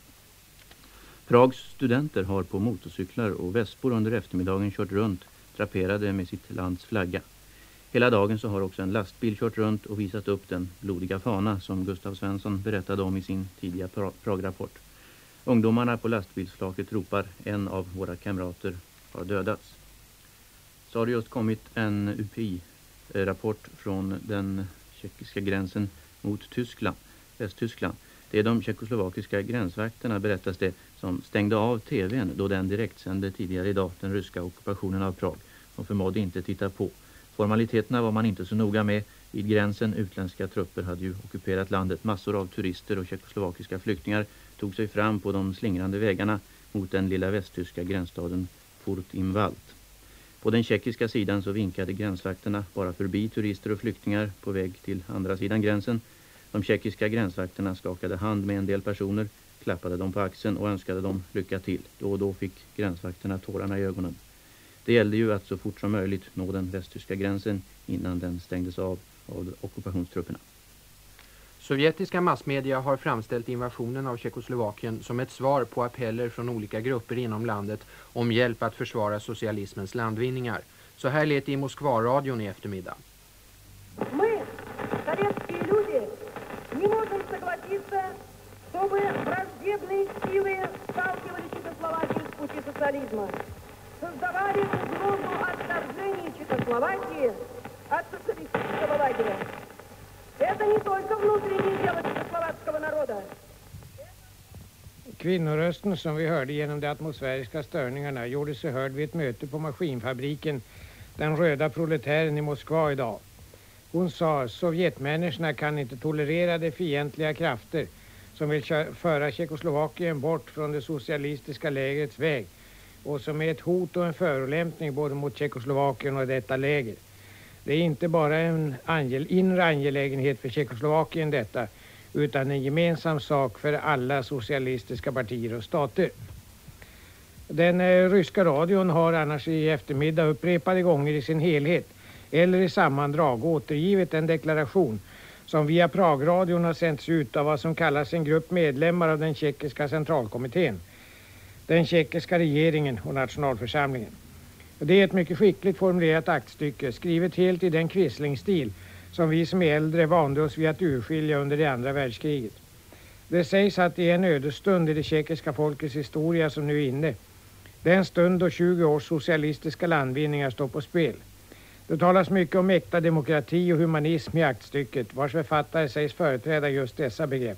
Prags studenter har på motorcyklar och vespor under eftermiddagen kört runt, draperade med sitt lands flagga. Hela dagen så har också en lastbil kört runt och visat upp den blodiga fana som Gustav Svensson berättade om i sin tidiga Pragrapport. Ungdomarna på lastbilsflaket ropar: en av våra kamrater har dödats. Så har det just kommit en U P I-rapport från den tjeckiska gränsen mot Tyskland, Västtyskland. Det är de tjeckoslovakiska gränsvakterna, berättas det, som stängde av tvn då den direktsände tidigare idag den ryska ockupationen av Prag. De förmådde inte titta på. Formaliteterna var man inte så noga med. Vid gränsen, utländska trupper hade ju ockuperat landet. Massor av turister och tjeckoslovakiska flyktingar tog sig fram på de slingrande vägarna mot den lilla västtyska gränsstaden Furt im Wald. På den tjeckiska sidan så vinkade gränsvakterna bara förbi turister och flyktingar på väg till andra sidan gränsen. De tjeckiska gränsvakterna skakade hand med en del personer, klappade dem på axeln och önskade dem lycka till. Då och då fick gränsvakterna tårarna i ögonen. Det gällde ju att så fort som möjligt nå den västtyska gränsen innan den stängdes av av ockupationstrupperna. Sovjetiska massmedia har framställt invasionen av Tjeckoslovakien som ett svar på appeller från olika grupper inom landet om hjälp att försvara socialismens landvinningar. Så här lät det i Moskva-radion i eftermiddag. Мы, советские люди, не можем согласиться, чтобы враждебные силы сталкивали Чехословакию с пути социализма, создавали угрозу отторжения Чехословакии от социалистического лагеря. Это не только внутреннее дело чехословацкого народа. Kvinnorösten som vi hörde genom de atmosfäriska störningarna gjorde sig hörd vid ett möte på maskinfabriken Den röda proletären i Moskva idag. Hon sa: Sovjetmänniskorna kan inte tolerera de fientliga krafter som vill föra Tjeckoslovakien bort från det socialistiska lägrets väg och som är ett hot och en förolämpning både mot Tjeckoslovakien och detta läger. Det är inte bara en angel, inre angelägenhet för Tjeckoslovakien detta, utan en gemensam sak för alla socialistiska partier och stater. Den eh, ryska radion har annars i eftermiddag upprepade gånger i sin helhet eller i sammandrag återgivit en deklaration som via Pragradion har sänts ut av vad som kallas en grupp medlemmar av den tjeckiska centralkommittén, den tjeckiska regeringen och nationalförsamlingen. Det är ett mycket skickligt formulerat aktstycke, skrivet helt i den quislingstil som vi som är äldre vande oss vid att urskilja under det andra världskriget. Det sägs att det är en ödesstund i det tjeckiska folkets historia som nu är inne. Det är en stund då tjugo års socialistiska landvinningar står på spel. Det talas mycket om äkta demokrati och humanism i aktstycket, vars författare sägs företräda just dessa begrepp.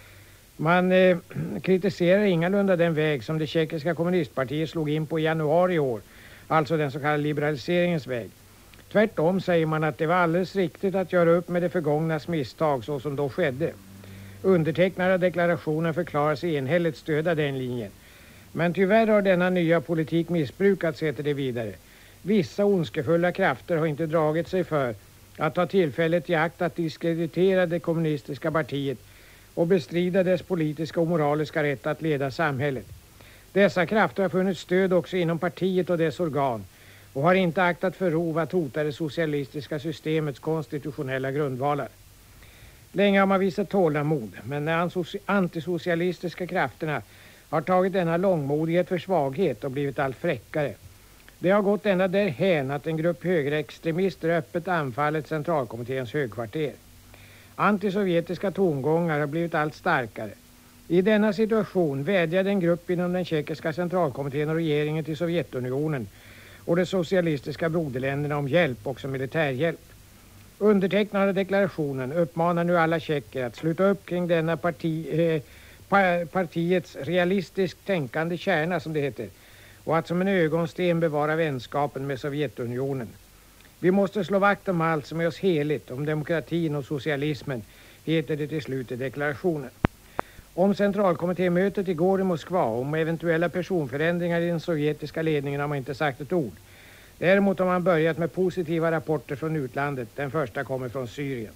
Man eh, kritiserar ingalunda den väg som det tjeckiska kommunistpartiet slog in på i januari i år, alltså den så kallade liberaliseringens väg. Tvärtom säger man att det var alldeles riktigt att göra upp med det förgångnas misstag så som då skedde. Undertecknare av deklarationen förklarar sig enhälligt stödja den linjen. Men tyvärr har denna nya politik missbrukats, heter det vidare. Vissa ondskefulla krafter har inte dragit sig för att ta tillfället i akt att diskreditera det kommunistiska partiet och bestrida dess politiska och moraliska rätt att leda samhället. Dessa krafter har funnit stöd också inom partiet och dess organ och har inte aktat för rov att hota det socialistiska systemets konstitutionella grundvalar. Länge har man visat tålamod, men när antisocialistiska krafterna har tagit denna långmodighet för svaghet och blivit allt fräckare. Det har gått ända därhän att en grupp högerextremister öppet anfallit centralkommitténs högkvarter. Antisovjetiska tongångar har blivit allt starkare. I denna situation vädjade en grupp inom den tjeckiska centralkommittén och regeringen till Sovjetunionen och de socialistiska broderländerna om hjälp, också militärhjälp. Undertecknade deklarationen uppmanar nu alla tjecker att sluta upp kring denna parti, eh, partiets realistiskt tänkande kärna, som det heter, och att som en ögonsten bevara vänskapen med Sovjetunionen. Vi måste slå vakt om allt som är oss heligt, om demokratin och socialismen, heter det till slut i deklarationen. Om centralkommittémötet igår i Moskva och om eventuella personförändringar i den sovjetiska ledningen har man inte sagt ett ord. Däremot har man börjat med positiva rapporter från utlandet. Den första kommer från Syrien.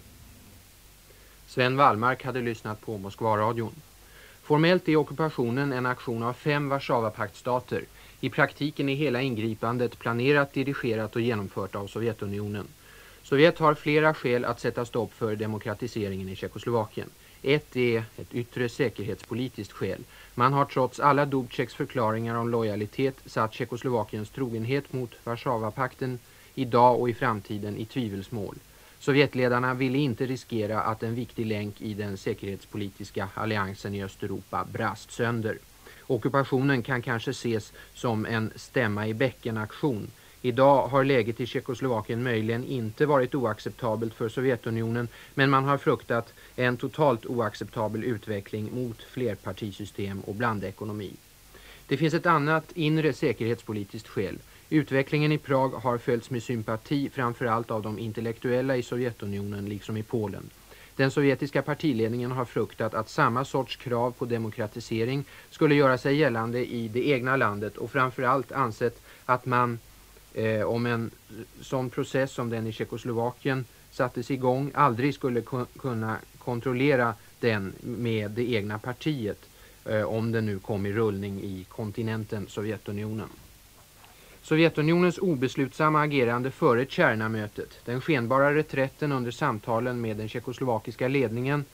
Sven Wallmark hade lyssnat på Moskvaradion. Formellt är ockupationen en aktion av fem Warszawapaktstater. I praktiken är hela ingripandet planerat, dirigerat och genomfört av Sovjetunionen. Sovjet har flera skäl att sätta stopp för demokratiseringen i Tjeckoslovakien. Ett är ett yttre säkerhetspolitiskt skäl. Man har trots alla Dubčeks förklaringar om lojalitet satt Tjeckoslovakiens trogenhet mot Warszawapakten idag och i framtiden i tvivelsmål. Sovjetledarna ville inte riskera att en viktig länk i den säkerhetspolitiska alliansen i Östeuropa brast sönder. Ockupationen kan kanske ses som en stämma i bäcken-aktion. Idag har läget i Tjeckoslovakien möjligen inte varit oacceptabelt för Sovjetunionen, men man har fruktat en totalt oacceptabel utveckling mot flerpartisystem och blandekonomi. Det finns ett annat inre säkerhetspolitiskt skäl. Utvecklingen i Prag har följts med sympati framförallt av de intellektuella i Sovjetunionen liksom i Polen. Den sovjetiska partiledningen har fruktat att samma sorts krav på demokratisering skulle göra sig gällande i det egna landet och framförallt ansett att man eh, om en sån process som den i Tjeckoslovakien sattes igång aldrig skulle ku- kunna kontrollera den med det egna partiet eh, om den nu kom i rullning i kontinenten Sovjetunionen. Sovjetunionens obeslutsamma agerande före Tjärnamötet, den skenbara reträtten under samtalen med den tjeckoslovakiska ledningen,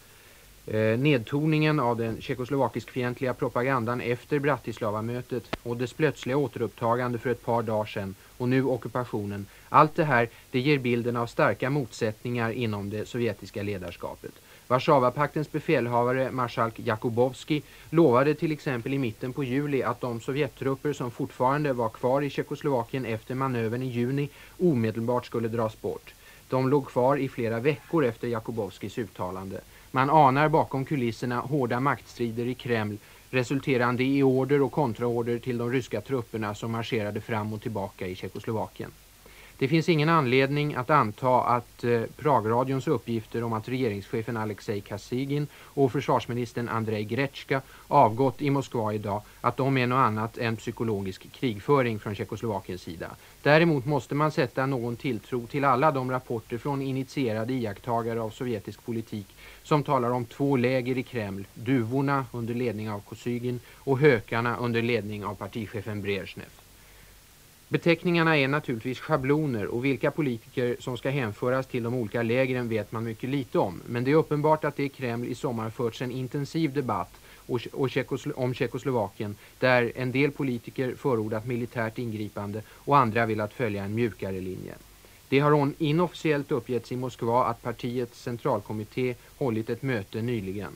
eh, nedtoningen av den tjeckoslovakisk-fientliga propagandan efter Bratislava-mötet och dess plötsliga återupptagande för ett par dagar sedan och nu ockupationen. Allt det här det ger bilden av starka motsättningar inom det sovjetiska ledarskapet. Warszawapaktens befälhavare Marszałk Jakubowski lovade till exempel i mitten på juli att de sovjettrupper som fortfarande var kvar i Tjeckoslovakien efter manövern i juni omedelbart skulle dras bort. De låg kvar i flera veckor efter Jakubowskis uttalande. Man anar bakom kulisserna hårda maktstrider i Kreml resulterande i order och kontraorder till de ryska trupperna som marscherade fram och tillbaka i Tjeckoslovakien. Det finns ingen anledning att anta att eh, Pragradions uppgifter om att regeringschefen Alexej Kosygin och försvarsministern Andrei Gretschka avgått i Moskva idag, att de är något annat än psykologisk krigföring från Tjeckoslovakiens sida. Däremot måste man sätta någon tilltro till alla de rapporter från initierade iakttagare av sovjetisk politik som talar om två läger i Kreml, duvorna under ledning av Kosygin och hökarna under ledning av partichefen Brezhnev. Beteckningarna är naturligtvis schabloner och vilka politiker som ska hänföras till de olika lägren vet man mycket lite om. Men det är uppenbart att det i Kreml i sommar förts en intensiv debatt och, och Tjeckoslo- om Tjeckoslovakien där en del politiker förordat militärt ingripande och andra vill att följa en mjukare linje. Det har hon inofficiellt uppgetts i Moskva att partiets centralkommitté hållit ett möte nyligen.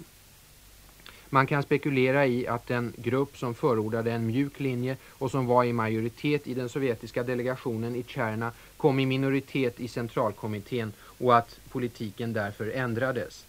Man kan spekulera i att den grupp som förordade en mjuk linje och som var i majoritet i den sovjetiska delegationen i Tjerna kom i minoritet i centralkommittén och att politiken därför ändrades.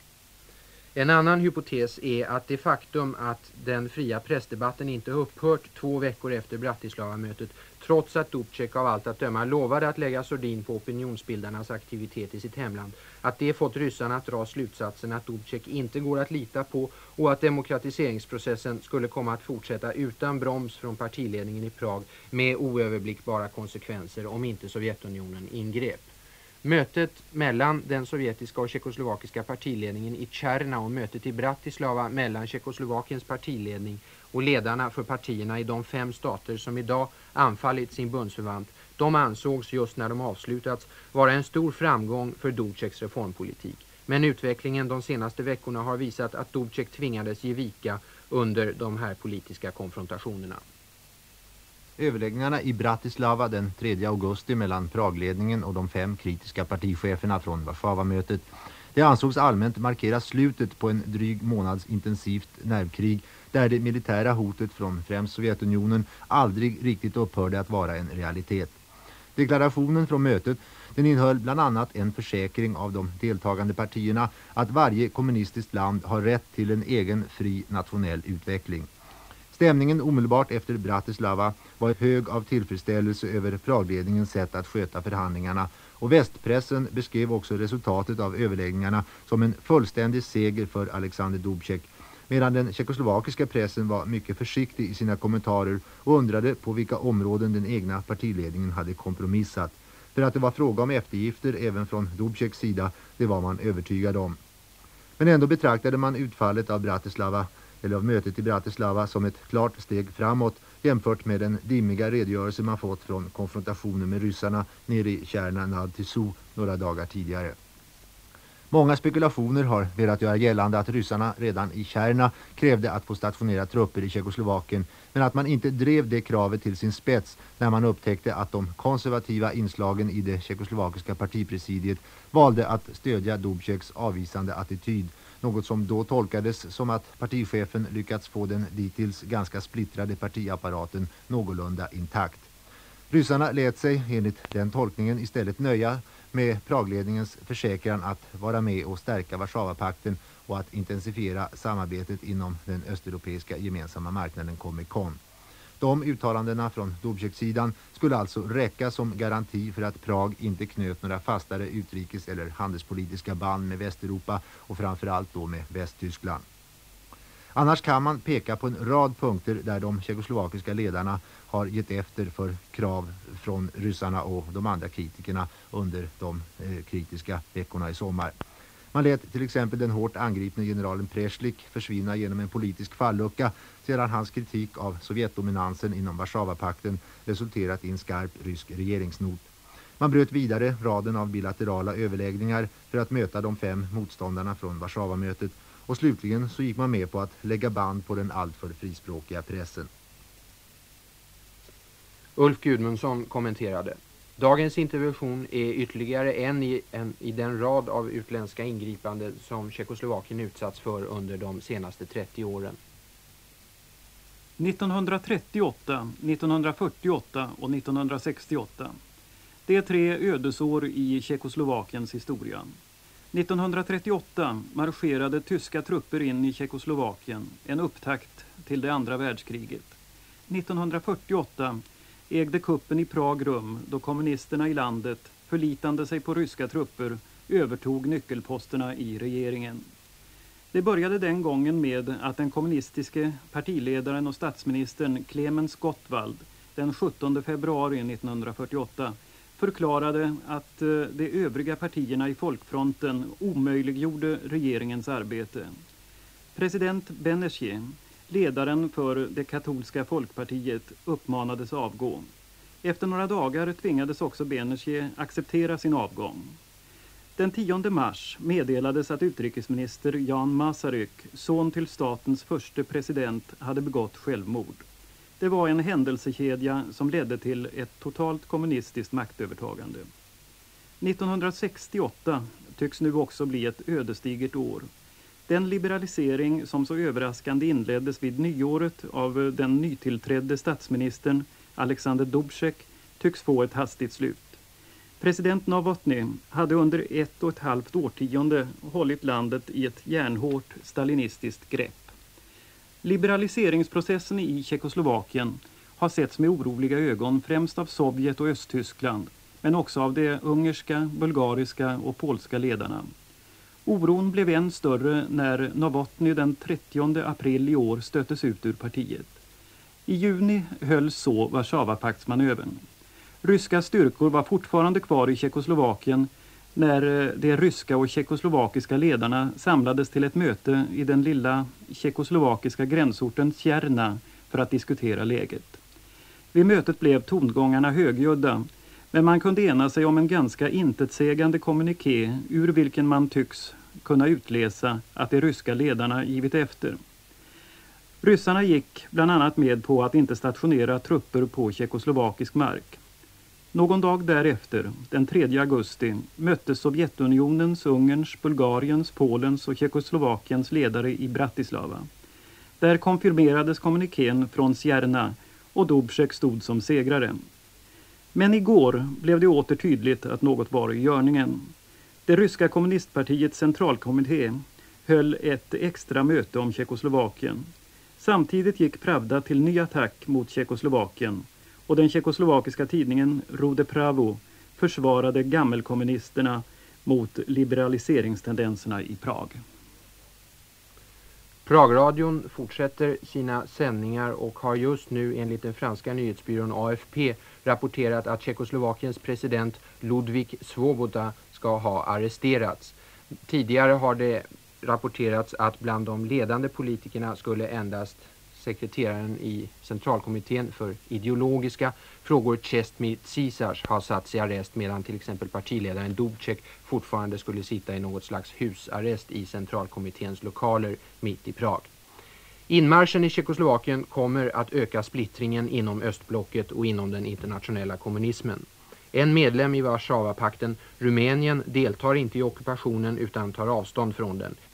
En annan hypotes är att det faktum att den fria pressdebatten inte upphört två veckor efter Bratislava-mötet, trots att Dubček av allt att döma lovade att lägga sordin på opinionsbildarnas aktivitet i sitt hemland, att det fått ryssarna att dra slutsatsen att Dubček inte går att lita på och att demokratiseringsprocessen skulle komma att fortsätta utan broms från partiledningen i Prag med oöverblickbara konsekvenser om inte Sovjetunionen ingrep. Mötet mellan den sovjetiska och tjeckoslovakiska partiledningen i Tjerna och mötet i Bratislava mellan Tjeckoslovakiens partiledning och ledarna för partierna i de fem stater som idag anfallit sin bundsförvant, de ansågs just när de avslutats vara en stor framgång för Dubčeks reformpolitik. Men utvecklingen de senaste veckorna har visat att Dubček tvingades ge vika under de här politiska konfrontationerna. Överläggningarna i Bratislava den tredje augusti mellan Pragledningen och de fem kritiska particheferna från Warszawa-mötet, det ansågs allmänt markera slutet på en dryg månads intensivt nervkrig där det militära hotet från främst Sovjetunionen aldrig riktigt upphörde att vara en realitet. Deklarationen från mötet, den innehöll bland annat en försäkring av de deltagande partierna att varje kommunistiskt land har rätt till en egen fri nationell utveckling. Stämningen omedelbart efter Bratislava var hög av tillfredsställelse över Pragledningens sätt att sköta förhandlingarna, och västpressen beskrev också resultatet av överläggningarna som en fullständig seger för Alexander Dubček, medan den tjeckoslovakiska pressen var mycket försiktig i sina kommentarer och undrade på vilka områden den egna partiledningen hade kompromissat. För att det var fråga om eftergifter även från Dubčeks sida, det var man övertygad om. Men ändå betraktade man utfallet av Bratislava eller av mötet i Bratislava som ett klart steg framåt jämfört med den dimmiga redogörelse man fått från konfrontationen med ryssarna nere i Tjerna nad Tisou några dagar tidigare. Många spekulationer har velat göra gällande att ryssarna redan i Tjerna krävde att få stationera trupper i Tjeckoslovakien, men att man inte drev det kravet till sin spets när man upptäckte att de konservativa inslagen i det tjeckoslovakiska partipresidiet valde att stödja Dubčeks avvisande attityd, något som då tolkades som att partichefen lyckats få den dittills ganska splittrade partiapparaten någorlunda intakt. Ryssarna lät sig enligt den tolkningen istället nöja med Pragledningens försäkran att vara med och stärka Warszawapakten och att intensifiera samarbetet inom den östeuropeiska gemensamma marknaden Comecon. De uttalandena från Dubček-sidan skulle alltså räcka som garanti för att Prag inte knöt några fastare utrikes- eller handelspolitiska band med Västeuropa och framförallt då med Västtyskland. Annars kan man peka på en rad punkter där de tjeckoslovakiska ledarna har gett efter för krav från ryssarna och de andra kritikerna under de eh, kritiska veckorna i sommar. Man lät till exempel den hårt angripne generalen Preslik försvinna genom en politisk fallucka sedan hans kritik av Sovjetdominansen inom Warszawapakten resulterat i en skarp rysk regeringsnot. Man bröt vidare raden av bilaterala överläggningar för att möta de fem motståndarna från Warszawamötet, och slutligen så gick man med på att lägga band på den alltför frispråkiga pressen. Ulf Gudmundsson kommenterade: dagens intervention är ytterligare en i, en i den rad av utländska ingripanden som Tjeckoslovakien utsatts för under de senaste trettio åren. nittonhundratrettioåtta, nittonhundrafyrtioåtta och nittonhundrasextioåtta. Det är tre ödesår i Tjeckoslovakiens historia. nittonhundratrettioåtta marscherade tyska trupper in i Tjeckoslovakien, en upptakt till det andra världskriget. nittonhundrafyrtioåtta ägde kuppen i Prag rum då kommunisterna i landet, förlitande sig på ryska trupper, övertog nyckelposterna i regeringen. Det började den gången med att den kommunistiske partiledaren och statsministern Klemens Gottwald den sjuttonde februari nittonhundrafyrtioåtta förklarade att de övriga partierna i folkfronten omöjliggjorde regeringens arbete. President Benešje, ledaren för det katolska folkpartiet, uppmanades avgå. Efter några dagar tvingades också Benešje acceptera sin avgång. Den tionde mars meddelades att utrikesminister Jan Masaryk, son till statens första president, hade begått självmord. Det var en händelsekedja som ledde till ett totalt kommunistiskt maktövertagande. nittonhundrasextioåtta tycks nu också bli ett ödesdigert år. Den liberalisering som så överraskande inleddes vid nyåret av den nytillträdde statsministern Alexander Dubček tycks få ett hastigt slut. President Novotny hade under ett och ett halvt årtionde hållit landet i ett järnhårt stalinistiskt grepp. Liberaliseringsprocessen i Tjeckoslovakien har setts med oroliga ögon främst av Sovjet och Östtyskland, men också av de ungerska, bulgariska och polska ledarna. Oron blev än större när Novotny den trettionde april i år stöttes ut ur partiet. I juni hölls så Warszawapaktsmanövern. Ryska styrkor var fortfarande kvar i Tjeckoslovakien när de ryska och tjeckoslovakiska ledarna samlades till ett möte i den lilla tjeckoslovakiska gränsorten Tjerna för att diskutera läget. Vid mötet blev tongångarna högljudda, men man kunde ena sig om en ganska intetsägande kommuniké ur vilken man tycks kunna utläsa att de ryska ledarna givit efter. Ryssarna gick bland annat med på att inte stationera trupper på tjeckoslovakisk mark. Någon dag därefter, den tredje augusti, möttes Sovjetunionens, Ungerns, Bulgariens, Polens och Tjeckoslovakiens ledare i Bratislava. Där konfirmerades kommunikén från Tjerna och Dubček stod som segrare. Men igår blev det åter tydligt att något var i görningen. Det ryska kommunistpartiets centralkommitté höll ett extra möte om Tjeckoslovakien. Samtidigt gick Pravda till ny attack mot Tjeckoslovakien och den tjeckoslovakiska tidningen Rude Pravo försvarade gammelkommunisterna mot liberaliseringstendenserna i Prag. Pragradion fortsätter sina sändningar och har just nu enligt den franska nyhetsbyrån A F P rapporterat att Tjeckoslovakiens president Ludvík Svoboda ska ha arresterats. Tidigare har det rapporterats att bland de ledande politikerna skulle endast sekreteraren i centralkommittén för ideologiska frågor Čestmir Císař har satts i arrest, medan till exempel partiledaren Dubček fortfarande skulle sitta i något slags husarrest i centralkommitténs lokaler mitt i Prag. Inmarschen i Tjeckoslovakien kommer att öka splittringen inom östblocket och inom den internationella kommunismen. En medlem i Warszawapakten, Rumänien, deltar inte i ockupationen utan tar avstånd från den.